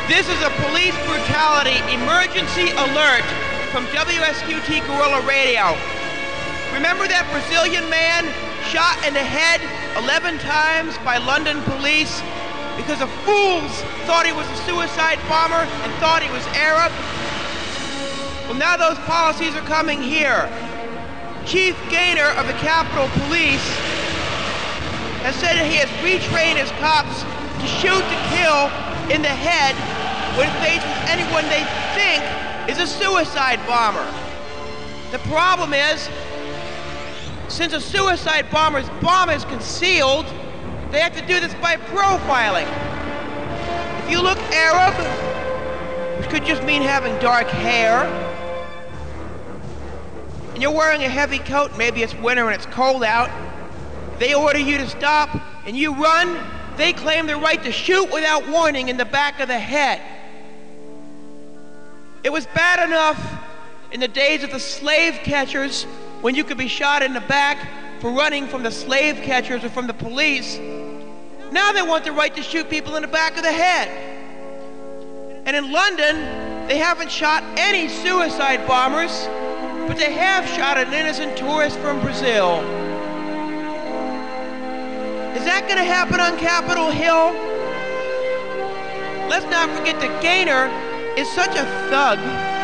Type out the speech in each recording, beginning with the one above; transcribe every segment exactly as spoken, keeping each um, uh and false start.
This is a police brutality emergency alert from W S Q T Guerrilla Radio. Remember that Brazilian man shot in the head eleven times by London police because the fools thought he was a suicide bomber and thought he was Arab? Well, now those policies are coming here. Chief Gaynor of the Capitol Police has said that he has retrained his cops to shoot to kill in the head when faced with anyone they think is a suicide bomber. The problem is, since a suicide bomber's bomb is concealed, they have to do this by profiling. If you look Arab, which could just mean having dark hair, and you're wearing a heavy coat, maybe it's winter and it's cold out, they order you to stop and you run, they claim the right to shoot without warning in the back of the head. It was bad enough in the days of the slave catchers when you could be shot in the back for running from the slave catchers or from the police. Now they want the right to shoot people in the back of the head. And in London, they haven't shot any suicide bombers, but they have shot an innocent tourist from Brazil. Is that going to happen on Capitol Hill? Let's not forget that Gaynor is such a thug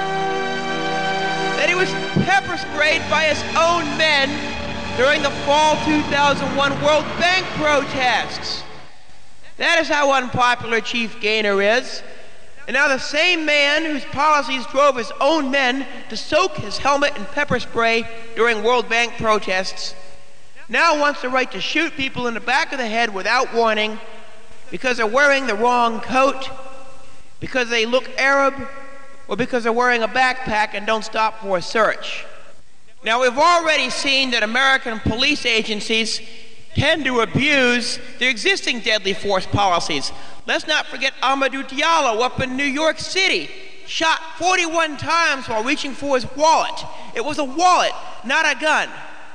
that he was pepper sprayed by his own men during the fall two thousand one World Bank protests. That is how unpopular Chief Gaynor is. And now the same man whose policies drove his own men to soak his helmet in pepper spray during World Bank protests now wants the right to shoot people in the back of the head without warning because they're wearing the wrong coat, because they look Arab, or because they're wearing a backpack and don't stop for a search. Now, we've already seen that American police agencies tend to abuse their existing deadly force policies. Let's not forget Amadou Diallo up in New York City, shot forty-one times while reaching for his wallet. It was a wallet, not a gun.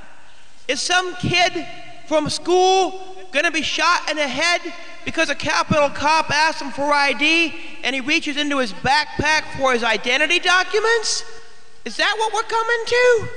Is some kid from school gonna be shot in the head because a Capitol cop asks him for I D and he reaches into his backpack for his identity documents? Is that what we're coming to?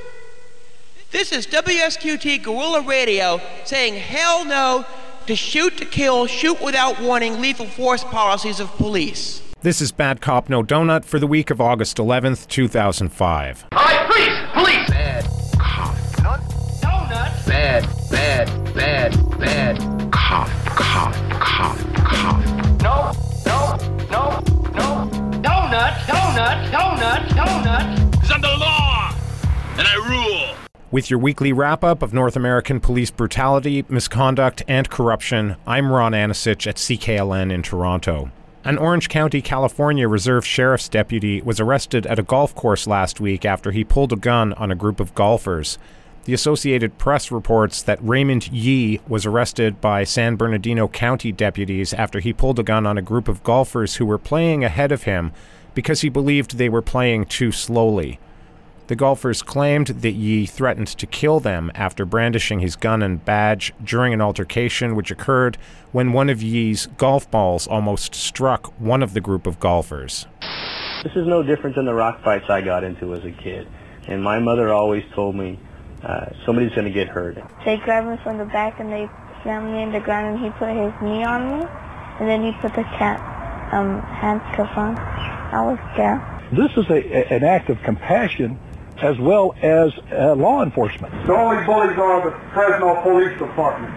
This is W S Q T Guerrilla Radio saying hell no to shoot to kill, shoot without warning lethal force policies of police. This is Bad Cop No Donut for the week of August eleventh, two thousand five. All right, police! Police! Bad cop. Donut? Donut? Bad, bad, bad, bad cop, cop, cop, cop. No, no, no, no. Donut, donut, donut, donut. Because I'm the law, and I rule. With your weekly wrap-up of North American police brutality, misconduct, and corruption, I'm Ron Anisich at C K L N in Toronto. An Orange County, California Reserve Sheriff's deputy was arrested at a golf course last week after he pulled a gun on a group of golfers. The Associated Press reports that Raymond Yee was arrested by San Bernardino County deputies after he pulled a gun on a group of golfers who were playing ahead of him because he believed they were playing too slowly. The golfers claimed that Yee threatened to kill them after brandishing his gun and badge during an altercation which occurred when one of Yee's golf balls almost struck one of the group of golfers. This is no different than the rock fights I got into as a kid. And my mother always told me, uh, somebody's going to get hurt. They grabbed me from the back and they slammed me in the ground and he put his knee on me. And then he put the cat um, handcuff on. I was scared. This is a, an act of compassion as well as uh, law enforcement. The only bullies are the Fresno Police Department.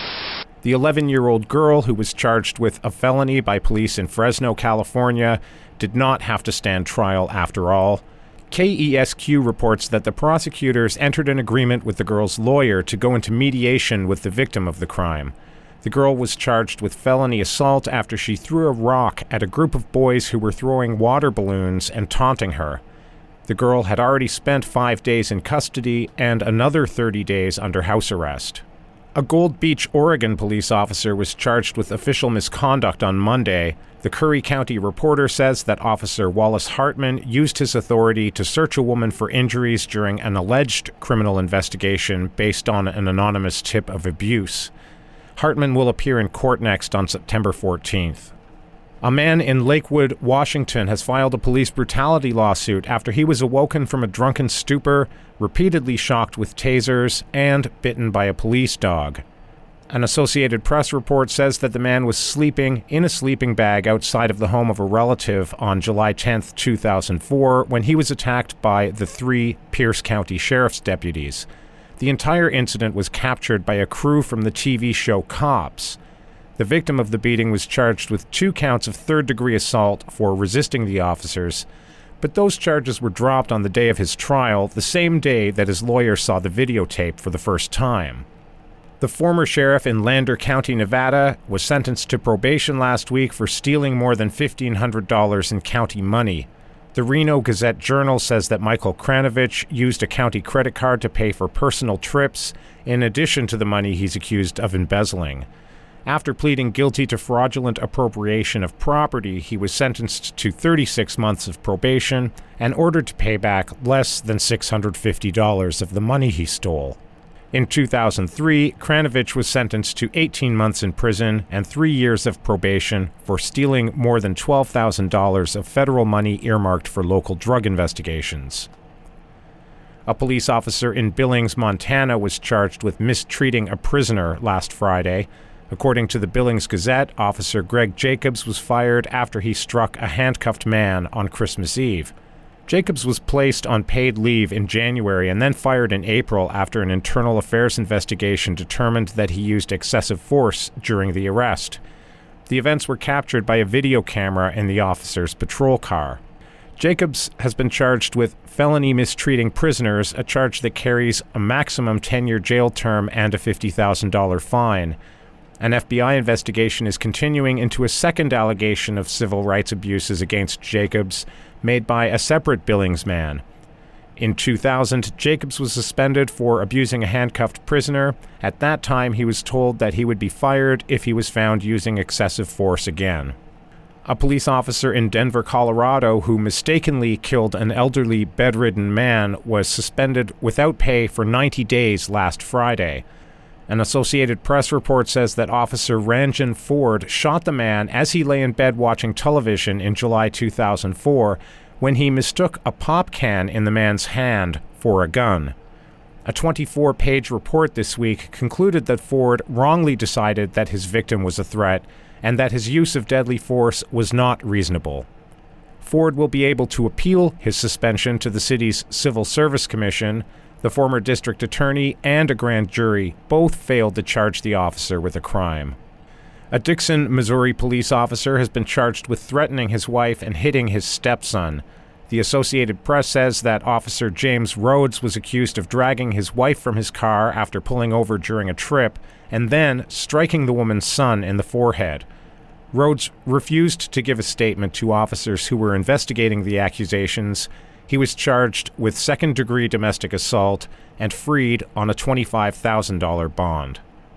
The eleven-year-old girl who was charged with a felony by police in Fresno, California, did not have to stand trial after all. K E S Q reports that the prosecutors entered an agreement with the girl's lawyer to go into mediation with the victim of the crime. The girl was charged with felony assault after she threw a rock at a group of boys who were throwing water balloons and taunting her. The girl had already spent five days in custody and another thirty days under house arrest. A Gold Beach, Oregon police officer was charged with official misconduct on Monday. The Curry County Reporter says that Officer Wallace Hartman used his authority to search a woman for injuries during an alleged criminal investigation based on an anonymous tip of abuse. Hartman will appear in court next on September fourteenth. A man in Lakewood, Washington, has filed a police brutality lawsuit after he was awoken from a drunken stupor, repeatedly shocked with tasers, and bitten by a police dog. An Associated Press report says that the man was sleeping in a sleeping bag outside of the home of a relative on July tenth, two thousand four, when he was attacked by the three Pierce County Sheriff's deputies. The entire incident was captured by a crew from the T V show Cops. The victim of the beating was charged with two counts of third-degree assault for resisting the officers, but those charges were dropped on the day of his trial, the same day that his lawyer saw the videotape for the first time. The former sheriff in Lander County, Nevada, was sentenced to probation last week for stealing more than fifteen hundred dollars in county money. The Reno Gazette-Journal says that Michael Kranovich used a county credit card to pay for personal trips, in addition to the money he's accused of embezzling. After pleading guilty to fraudulent appropriation of property, he was sentenced to thirty-six months of probation and ordered to pay back less than six hundred fifty dollars of the money he stole. In two thousand three, Kranovich was sentenced to eighteen months in prison and three years of probation for stealing more than twelve thousand dollars of federal money earmarked for local drug investigations. A police officer in Billings, Montana, was charged with mistreating a prisoner last Friday. According to the Billings Gazette, Officer Greg Jacobs was fired after he struck a handcuffed man on Christmas Eve. Jacobs was placed on paid leave in January and then fired in April after an internal affairs investigation determined that he used excessive force during the arrest. The events were captured by a video camera in the officer's patrol car. Jacobs has been charged with felony mistreating prisoners, a charge that carries a maximum ten-year jail term and a fifty thousand dollars fine. An F B I investigation is continuing into a second allegation of civil rights abuses against Jacobs, made by a separate Billings man. In two thousand, Jacobs was suspended for abusing a handcuffed prisoner. At that time, he was told that he would be fired if he was found using excessive force again. A police officer in Denver, Colorado, who mistakenly killed an elderly, bedridden man, was suspended without pay for ninety days last Friday. An Associated Press report says that Officer Ranjan Ford shot the man as he lay in bed watching television in July two thousand four when he mistook a pop can in the man's hand for a gun. A twenty-four page report this week concluded that Ford wrongly decided that his victim was a threat and that his use of deadly force was not reasonable. Ford will be able to appeal his suspension to the city's Civil Service Commission. The former district attorney and a grand jury both failed to charge the officer with a crime. A Dixon, Missouri police officer has been charged with threatening his wife and hitting his stepson. The Associated Press says that Officer James Rhodes was accused of dragging his wife from his car after pulling over during a trip and then striking the woman's son in the forehead. Rhodes refused to give a statement to officers who were investigating the accusations. He was charged with second-degree domestic assault and freed on a twenty-five thousand dollars bond.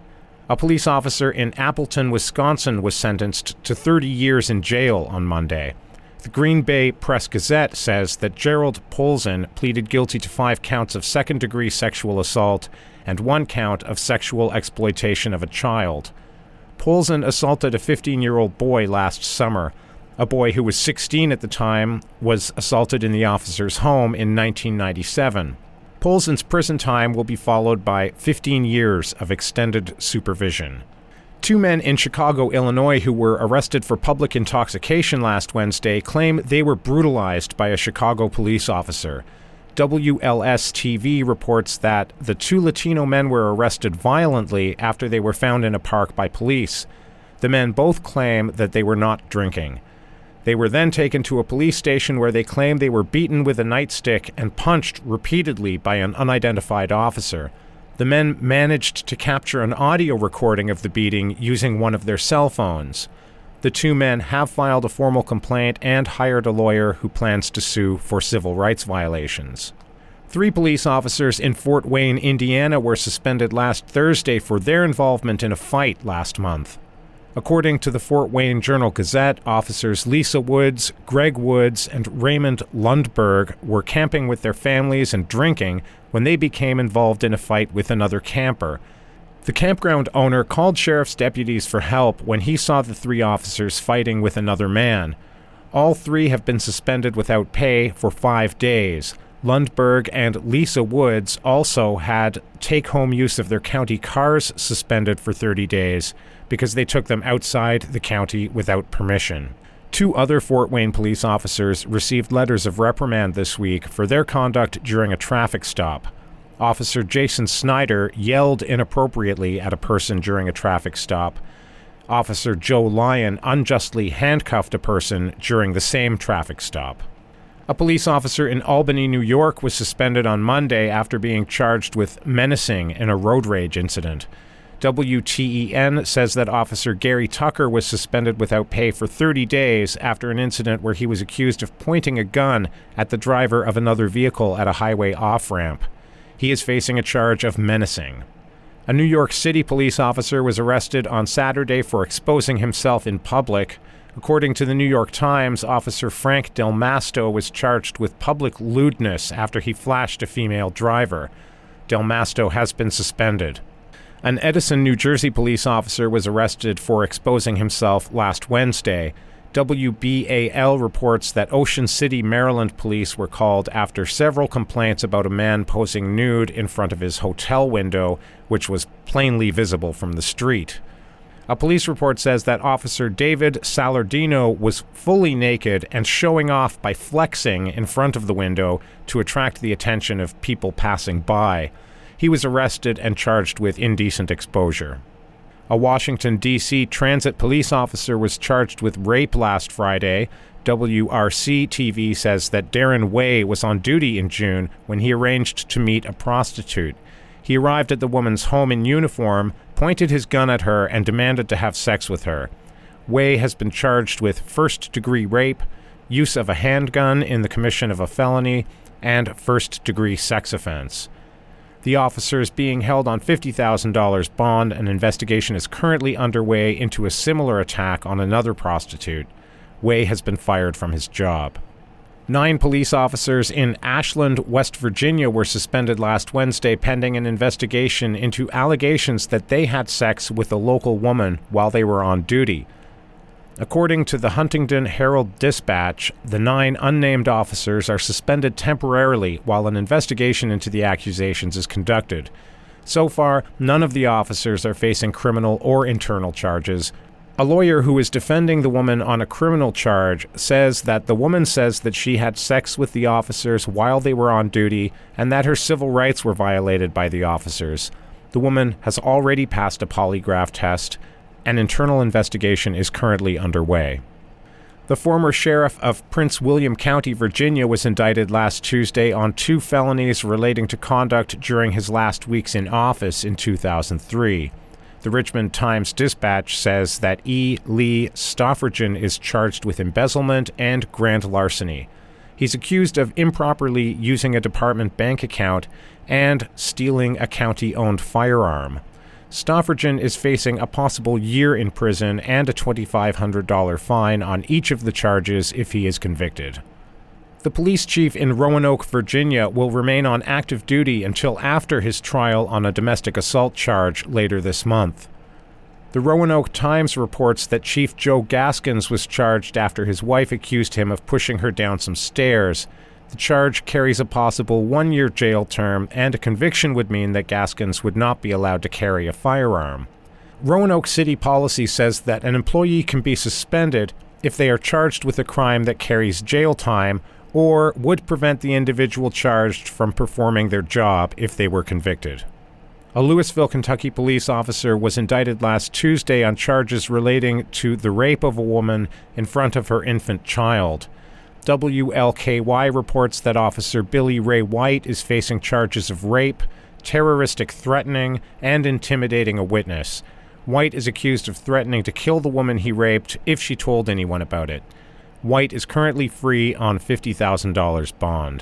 A police officer in Appleton, Wisconsin, was sentenced to thirty years in jail on Monday. The Green Bay Press-Gazette says that Gerald Polzin pleaded guilty to five counts of second-degree sexual assault and one count of sexual exploitation of a child. Polzin assaulted a fifteen-year-old boy last summer. A boy who was sixteen at the time was assaulted in the officer's home in nineteen ninety-seven. Polzin's prison time will be followed by fifteen years of extended supervision. Two men in Chicago, Illinois, who were arrested for public intoxication last Wednesday claim they were brutalized by a Chicago police officer. W L S T V reports that the two Latino men were arrested violently after they were found in a park by police. The men both claim that they were not drinking. They were then taken to a police station where they claimed they were beaten with a nightstick and punched repeatedly by an unidentified officer. The men managed to capture an audio recording of the beating using one of their cell phones. The two men have filed a formal complaint and hired a lawyer who plans to sue for civil rights violations. Three police officers in Fort Wayne, Indiana, were suspended last Thursday for their involvement in a fight last month. According to the Fort Wayne Journal-Gazette, officers Lisa Woods, Greg Woods, and Raymond Lundberg were camping with their families and drinking when they became involved in a fight with another camper. The campground owner called sheriff's deputies for help when he saw the three officers fighting with another man. All three have been suspended without pay for five days. Lundberg and Lisa Woods also had take-home use of their county cars suspended for thirty days because they took them outside the county without permission. Two other Fort Wayne police officers received letters of reprimand this week for their conduct during a traffic stop. Officer Jason Snyder yelled inappropriately at a person during a traffic stop. Officer Joe Lyon unjustly handcuffed a person during the same traffic stop. A police officer in Albany, New York was suspended on Monday after being charged with menacing in a road rage incident. W T E N says that Officer Gary Tucker was suspended without pay for thirty days after an incident where he was accused of pointing a gun at the driver of another vehicle at a highway off-ramp. He is facing a charge of menacing. A New York City police officer was arrested on Saturday for exposing himself in public. According to the New York Times, Officer Frank Del Masto was charged with public lewdness after he flashed a female driver. Del Masto has been suspended. An Edison, New Jersey police officer was arrested for exposing himself last Wednesday. W B A L reports that Ocean City, Maryland police were called after several complaints about a man posing nude in front of his hotel window, which was plainly visible from the street. A police report says that Officer David Salardino was fully naked and showing off by flexing in front of the window to attract the attention of people passing by. He was arrested and charged with indecent exposure. A Washington, D C transit police officer was charged with rape last Friday. W R C T V says that Darren Way was on duty in June when he arranged to meet a prostitute. He arrived at the woman's home in uniform, pointed his gun at her, and demanded to have sex with her. Way has been charged with first-degree rape, use of a handgun in the commission of a felony, and first-degree sex offense. The officer is being held on fifty thousand dollars bond. An investigation is currently underway into a similar attack on another prostitute. Way has been fired from his job. Nine police officers in Ashland, West Virginia were suspended last Wednesday pending an investigation into allegations that they had sex with a local woman while they were on duty. According to the Huntington Herald-Dispatch, the nine unnamed officers are suspended temporarily while an investigation into the accusations is conducted. So far, none of the officers are facing criminal or internal charges. A lawyer who is defending the woman on a criminal charge says that the woman says that she had sex with the officers while they were on duty and that her civil rights were violated by the officers. The woman has already passed a polygraph test. An internal investigation is currently underway. The former sheriff of Prince William County, Virginia, was indicted last Tuesday on two felonies relating to conduct during his last weeks in office in two thousand three. The Richmond Times-Dispatch says that E. Lee Stauffergen is charged with embezzlement and grand larceny. He's accused of improperly using a department bank account and stealing a county-owned firearm. Stauffergen is facing a possible year in prison and a twenty-five hundred dollars fine on each of the charges if he is convicted. The police chief in Roanoke, Virginia, will remain on active duty until after his trial on a domestic assault charge later this month. The Roanoke Times reports that Chief Joe Gaskins was charged after his wife accused him of pushing her down some stairs. The charge carries a possible one-year jail term, and a conviction would mean that Gaskins would not be allowed to carry a firearm. Roanoke City policy says that an employee can be suspended if they are charged with a crime that carries jail time or would prevent the individual charged from performing their job if they were convicted. A Louisville, Kentucky police officer was indicted last Tuesday on charges relating to the rape of a woman in front of her infant child. W L K Y reports that Officer Billy Ray White is facing charges of rape, terroristic threatening, and intimidating a witness. White is accused of threatening to kill the woman he raped if she told anyone about it. White is currently free on fifty thousand dollars bond.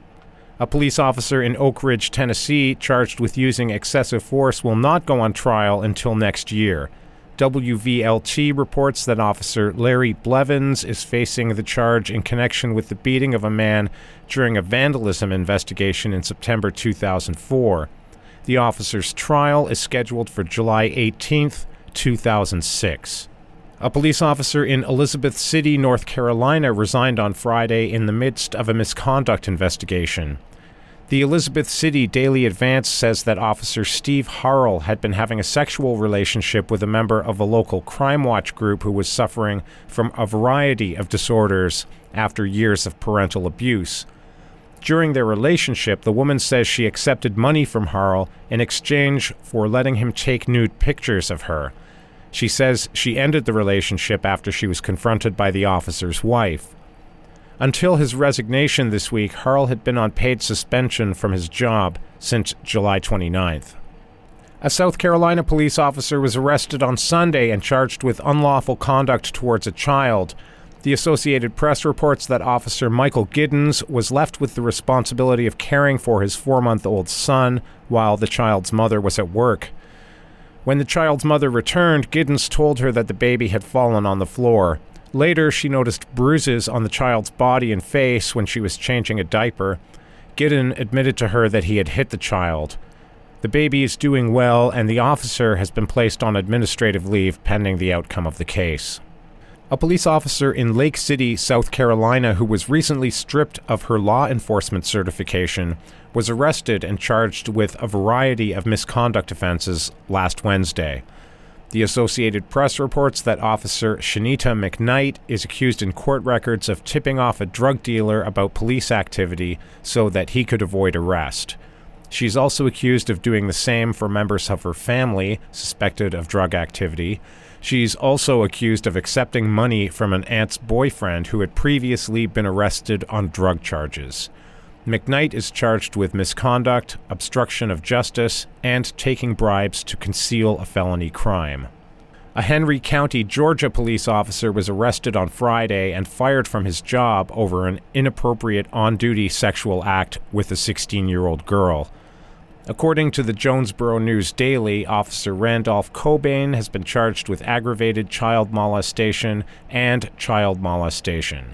A police officer in Oak Ridge, Tennessee, charged with using excessive force will not go on trial until next year. W V L T reports that Officer Larry Blevins is facing the charge in connection with the beating of a man during a vandalism investigation in September two thousand four. The officer's trial is scheduled for July eighteenth, two thousand six. A police officer in Elizabeth City, North Carolina, resigned on Friday in the midst of a misconduct investigation. The Elizabeth City Daily Advance says that Officer Steve Harrell had been having a sexual relationship with a member of a local Crime Watch group who was suffering from a variety of disorders after years of parental abuse. During their relationship, the woman says she accepted money from Harrell in exchange for letting him take nude pictures of her. She says she ended the relationship after she was confronted by the officer's wife. Until his resignation this week, Harrell had been on paid suspension from his job since July twenty-ninth. A South Carolina police officer was arrested on Sunday and charged with unlawful conduct towards a child. The Associated Press reports that Officer Michael Giddens was left with the responsibility of caring for his four-month-old son while the child's mother was at work. When the child's mother returned, Giddens told her that the baby had fallen on the floor. Later, she noticed bruises on the child's body and face when she was changing a diaper. Giddens admitted to her that he had hit the child. The baby is doing well, and the officer has been placed on administrative leave pending the outcome of the case. A police officer in Lake City, South Carolina, who was recently stripped of her law enforcement certification, was arrested and charged with a variety of misconduct offenses last Wednesday. The Associated Press reports that Officer Shanita McKnight is accused in court records of tipping off a drug dealer about police activity so that he could avoid arrest. She's also accused of doing the same for members of her family suspected of drug activity. She's also accused of accepting money from an aunt's boyfriend who had previously been arrested on drug charges. McKnight is charged with misconduct, obstruction of justice, and taking bribes to conceal a felony crime. A Henry County, Georgia police officer was arrested on Friday and fired from his job over an inappropriate on-duty sexual act with a sixteen-year-old girl. According to the Jonesboro News Daily, Officer Randolph Cobain has been charged with aggravated child molestation and child molestation.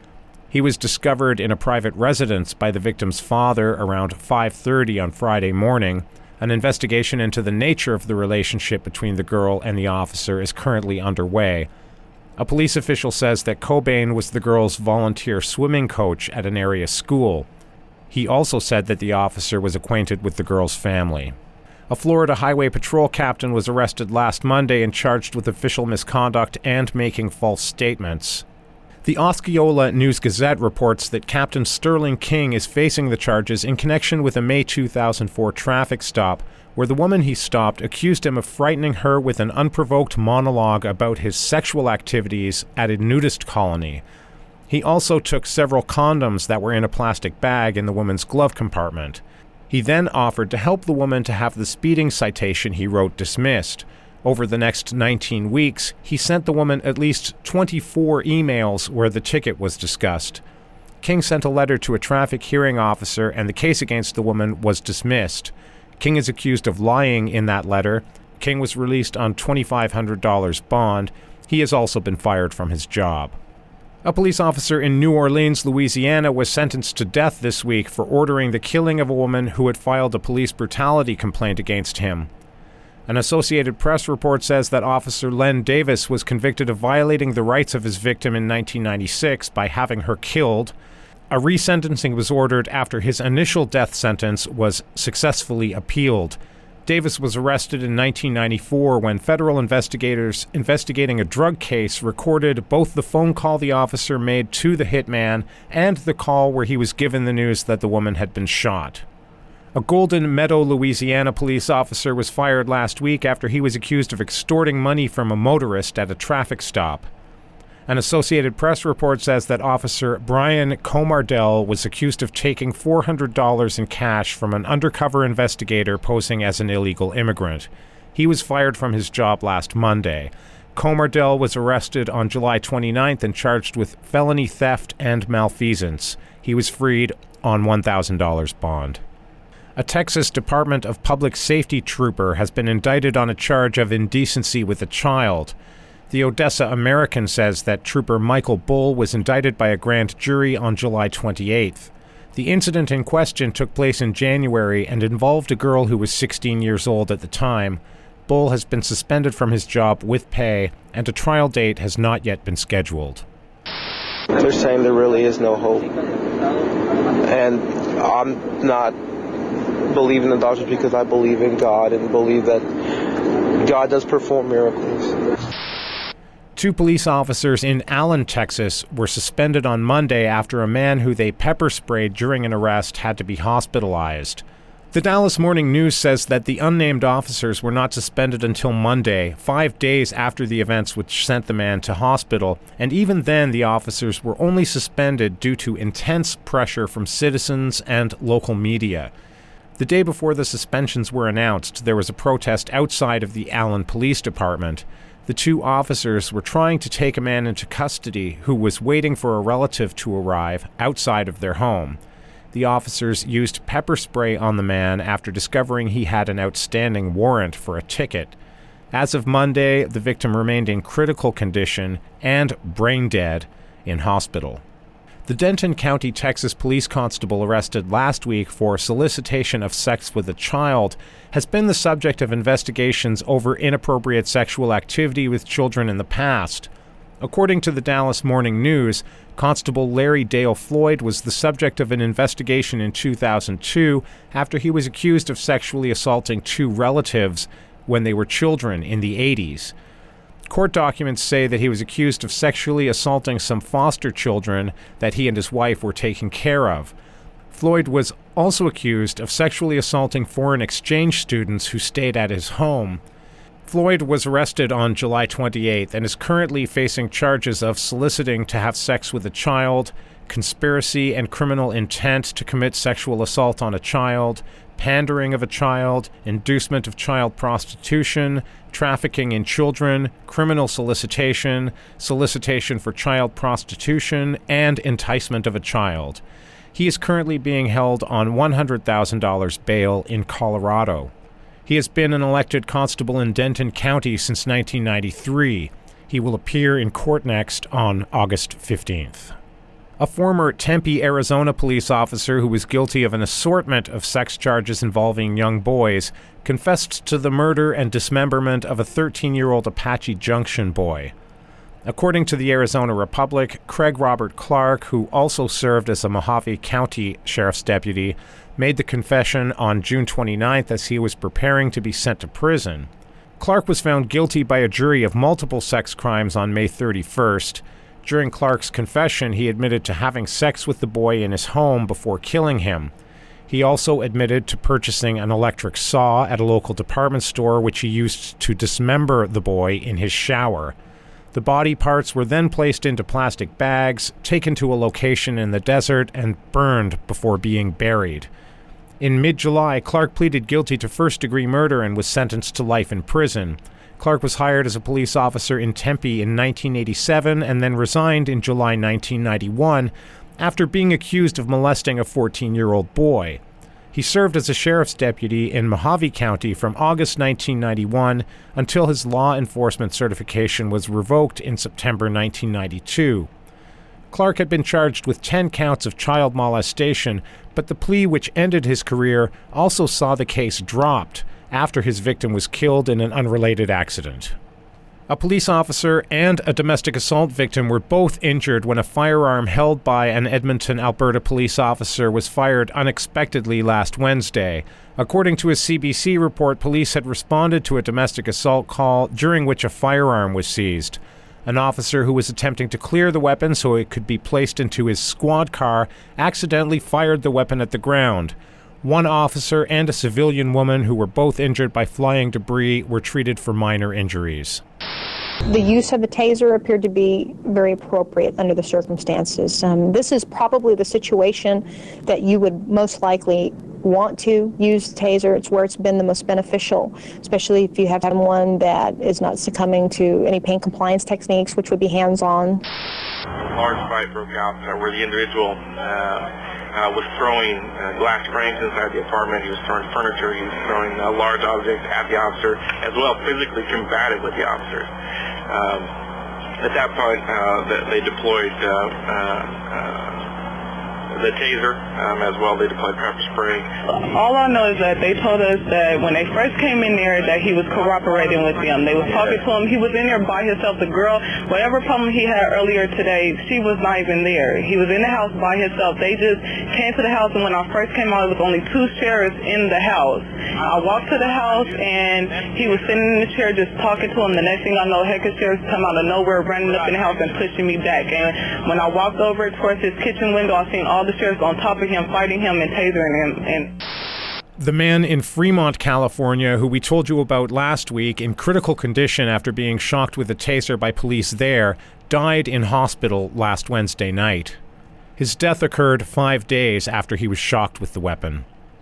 He was discovered in a private residence by the victim's father around five thirty on Friday morning. An investigation into the nature of the relationship between the girl and the officer is currently underway. A police official says that Cobain was the girl's volunteer swimming coach at an area school. He also said that the officer was acquainted with the girl's family. A Florida Highway Patrol captain was arrested last Monday and charged with official misconduct and making false statements. The Osceola News-Gazette reports that Captain Sterling King is facing the charges in connection with a May two thousand four traffic stop where the woman he stopped accused him of frightening her with an unprovoked monologue about his sexual activities at a nudist colony. He also took several condoms that were in a plastic bag in the woman's glove compartment. He then offered to help the woman to have the speeding citation he wrote dismissed. Over the next nineteen weeks, he sent the woman at least twenty-four emails where the ticket was discussed. King sent a letter to a traffic hearing officer, and the case against the woman was dismissed. King is accused of lying in that letter. King was released on twenty-five hundred dollars bond. He has also been fired from his job. A police officer in New Orleans, Louisiana, was sentenced to death this week for ordering the killing of a woman who had filed a police brutality complaint against him. An Associated Press report says that Officer Len Davis was convicted of violating the rights of his victim in nineteen ninety-six by having her killed. A resentencing was ordered after his initial death sentence was successfully appealed. Davis was arrested in nineteen ninety-four when federal investigators investigating a drug case recorded both the phone call the officer made to the hitman and the call where he was given the news that the woman had been shot. A Golden Meadow, Louisiana police officer was fired last week after he was accused of extorting money from a motorist at a traffic stop. An Associated Press report says that Officer Brian Comardell was accused of taking four hundred dollars in cash from an undercover investigator posing as an illegal immigrant. He was fired from his job last Monday. Comardell was arrested on July twenty-ninth and charged with felony theft and malfeasance. He was freed on one thousand dollars bond. A Texas Department of Public Safety trooper has been indicted on a charge of indecency with a child. The Odessa American says that Trooper Michael Bull was indicted by a grand jury on July twenty-eighth. The incident in question took place in January and involved a girl who was sixteen years old at the time. Bull has been suspended from his job with pay, and a trial date has not yet been scheduled. They're saying there really is no hope. And I'm not believing the doctors because I believe in God and believe that God does perform miracles. Two police officers in Allen, Texas, were suspended on Monday after a man who they pepper sprayed during an arrest had to be hospitalized. The Dallas Morning News says that the unnamed officers were not suspended until Monday, five days after the events which sent the man to hospital, and even then the officers were only suspended due to intense pressure from citizens and local media. The day before the suspensions were announced, there was a protest outside of the Allen Police Department. The two officers were trying to take a man into custody who was waiting for a relative to arrive outside of their home. The officers used pepper spray on the man after discovering he had an outstanding warrant for a ticket. As of Monday, the victim remained in critical condition and brain dead in hospital. The Denton County, Texas police constable arrested last week for solicitation of sex with a child has been the subject of investigations over inappropriate sexual activity with children in the past. According to the Dallas Morning News, Constable Larry Dale Floyd was the subject of an investigation in two thousand two after he was accused of sexually assaulting two relatives when they were children in the eighties. Court documents say that he was accused of sexually assaulting some foster children that he and his wife were taking care of. Floyd was also accused of sexually assaulting foreign exchange students who stayed at his home. Floyd was arrested on July twenty-eighth and is currently facing charges of soliciting to have sex with a child, conspiracy and criminal intent to commit sexual assault on a child, pandering of a child, inducement of child prostitution, trafficking in children, criminal solicitation, solicitation for child prostitution, and enticement of a child. He is currently being held on one hundred thousand dollars bail in Colorado. He has been an elected constable in Denton County since nineteen ninety-three. He will appear in court next on August fifteenth. A former Tempe, Arizona police officer who was guilty of an assortment of sex charges involving young boys confessed to the murder and dismemberment of a thirteen-year-old Apache Junction boy. According to the Arizona Republic, Craig Robert Clark, who also served as a Mojave County Sheriff's deputy, made the confession on June twenty-ninth as he was preparing to be sent to prison. Clark was found guilty by a jury of multiple sex crimes on May thirty-first. During Clark's confession, he admitted to having sex with the boy in his home before killing him. He also admitted to purchasing an electric saw at a local department store, which he used to dismember the boy in his shower. The body parts were then placed into plastic bags, taken to a location in the desert, and burned before being buried. In mid-July, Clark pleaded guilty to first-degree murder and was sentenced to life in prison. Clark was hired as a police officer in Tempe in nineteen eighty-seven and then resigned in July nineteen ninety-one after being accused of molesting a fourteen-year-old boy. He served as a sheriff's deputy in Mojave County from August nineteen ninety-one until his law enforcement certification was revoked in September nineteen ninety-two. Clark had been charged with ten counts of child molestation, but the plea which ended his career also saw the case dropped after his victim was killed in an unrelated accident. A police officer and a domestic assault victim were both injured when a firearm held by an Edmonton, Alberta police officer was fired unexpectedly last Wednesday. According to a C B C report, police had responded to a domestic assault call during which a firearm was seized. An officer who was attempting to clear the weapon so it could be placed into his squad car accidentally fired the weapon at the ground. One officer and a civilian woman who were both injured by flying debris were treated for minor injuries. The use of the taser appeared to be very appropriate under the circumstances. Um, this is probably the situation that you would most likely want to use the taser. It's where it's been the most beneficial, especially if you have someone that is not succumbing to any pain compliance techniques, which would be hands-on. A large fight broke out uh, where the individual uh, uh, was throwing uh, glass frames inside the apartment. He was throwing furniture. He was throwing uh, large objects at the officer, as well physically combated with the officer. Um, at that point, uh, they deployed uh, uh, uh, the taser um, as well. They deployed pepper spray. All I know is that they told us that when they first came in there that he was cooperating with them. They was talking to him. He was in there by himself. The girl, whatever problem he had earlier today, she was not even there. He was in the house by himself. They just came to the house, and when I first came out, it was only two sheriffs in the house. I walked to the house, and he was sitting in the chair just talking to him. The next thing I know, heck of sheriffs come out of nowhere, running up in the house and pushing me back. And when I walked over towards his kitchen window, I seen all the sheriffs on top of him, fighting him and tasering him. And the man in Fremont, California, who we told you about last week, in critical condition after being shocked with a taser by police there, died in hospital last Wednesday night. His death occurred five days after he was shocked with the weapon.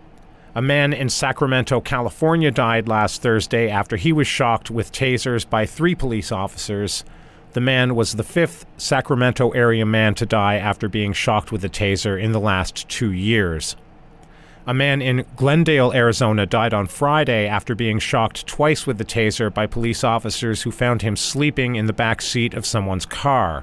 A man in Sacramento, California died last Thursday after he was shocked with tasers by three police officers. The man was the fifth Sacramento area man to die after being shocked with a taser in the last two years. A man in Glendale, Arizona died on Friday after being shocked twice with a taser by police officers who found him sleeping in the back seat of someone's car.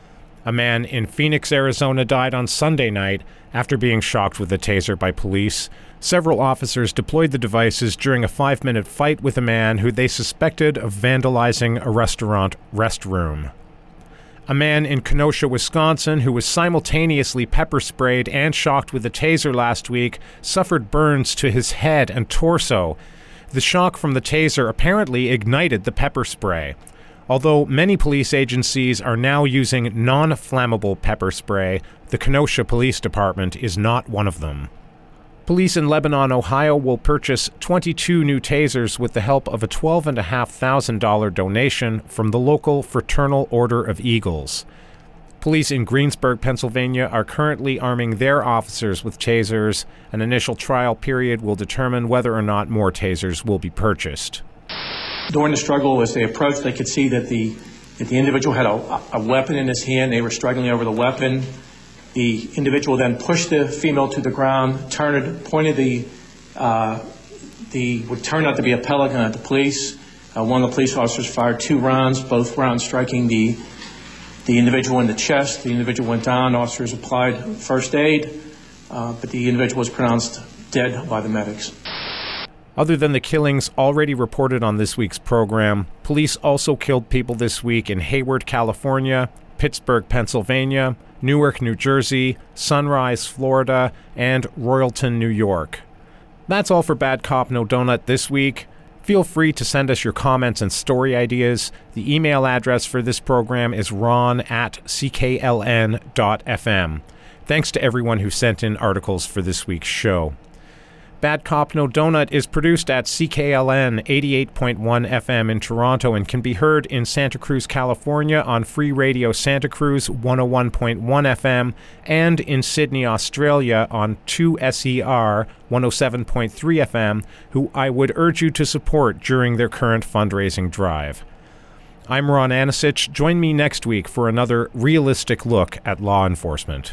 A man in Phoenix, Arizona died on Sunday night after being shocked with a taser by police. Several officers deployed the devices during a five-minute fight with a man who they suspected of vandalizing a restaurant restroom. A man in Kenosha, Wisconsin, who was simultaneously pepper sprayed and shocked with a taser last week, suffered burns to his head and torso. The shock from the taser apparently ignited the pepper spray. Although many police agencies are now using non-flammable pepper spray, the Kenosha Police Department is not one of them. Police in Lebanon, Ohio will purchase twenty-two new tasers with the help of a twelve thousand five hundred dollars donation from the local Fraternal Order of Eagles. Police in Greensburg, Pennsylvania are currently arming their officers with tasers. An initial trial period will determine whether or not more tasers will be purchased. During the struggle, as they approached, they could see that the, that the individual had a, a weapon in his hand. They were struggling over the weapon. The individual then pushed the female to the ground, turned, pointed the, uh, the what turned out to be a pellet gun at the police. Uh, one of the police officers fired two rounds, both rounds striking the, the individual in the chest. The individual went down. Officers applied first aid, uh, but the individual was pronounced dead by the medics. Other than the killings already reported on this week's program, police also killed people this week in Hayward, California, Pittsburgh, Pennsylvania, Newark, New Jersey, Sunrise, Florida, and Royalton, New York. That's all for Bad Cop No Donut this week. Feel free to send us your comments and story ideas. The email address for this program is ron at c k l n dot f m. Thanks to everyone who sent in articles for this week's show. Bad Cop No Donut is produced at C K L N eighty-eight point one F M in Toronto and can be heard in Santa Cruz, California on Free Radio Santa Cruz one oh one point one F M and in Sydney, Australia on two S E R one oh seven point three F M, who I would urge you to support during their current fundraising drive. I'm Ron Anisich. Join me next week for another realistic look at law enforcement.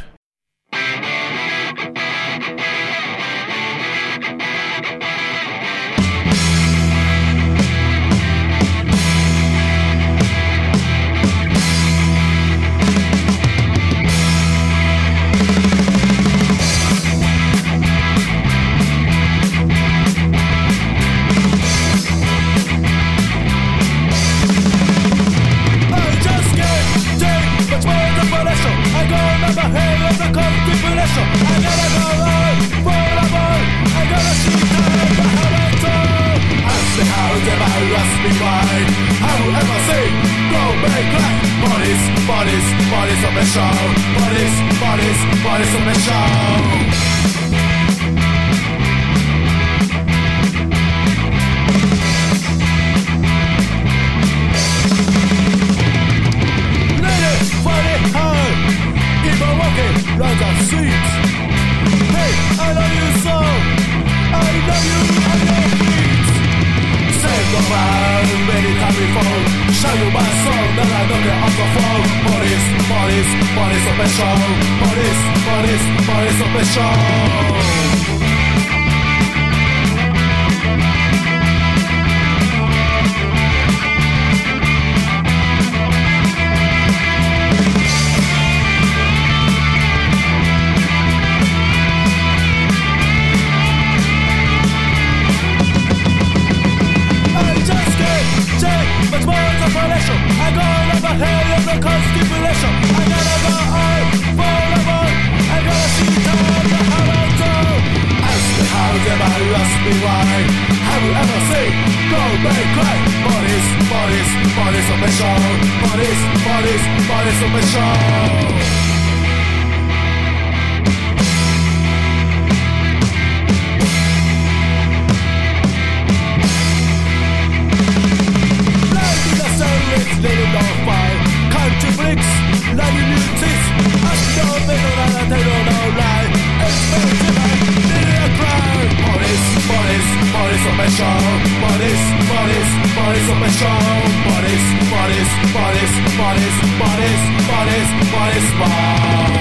bodies on my show. Bodies, bodies, bodies on my show. Living on fire, country bricks, ninety music, I don't think that I don't know lie. Expensive, I need a cry. Bodies, bodies, bodies on my show. Bodies, bodies, bodies on my show. Bodies, bodies, bodies, bodies, bodies, bodies, bodies, bodies, bodies.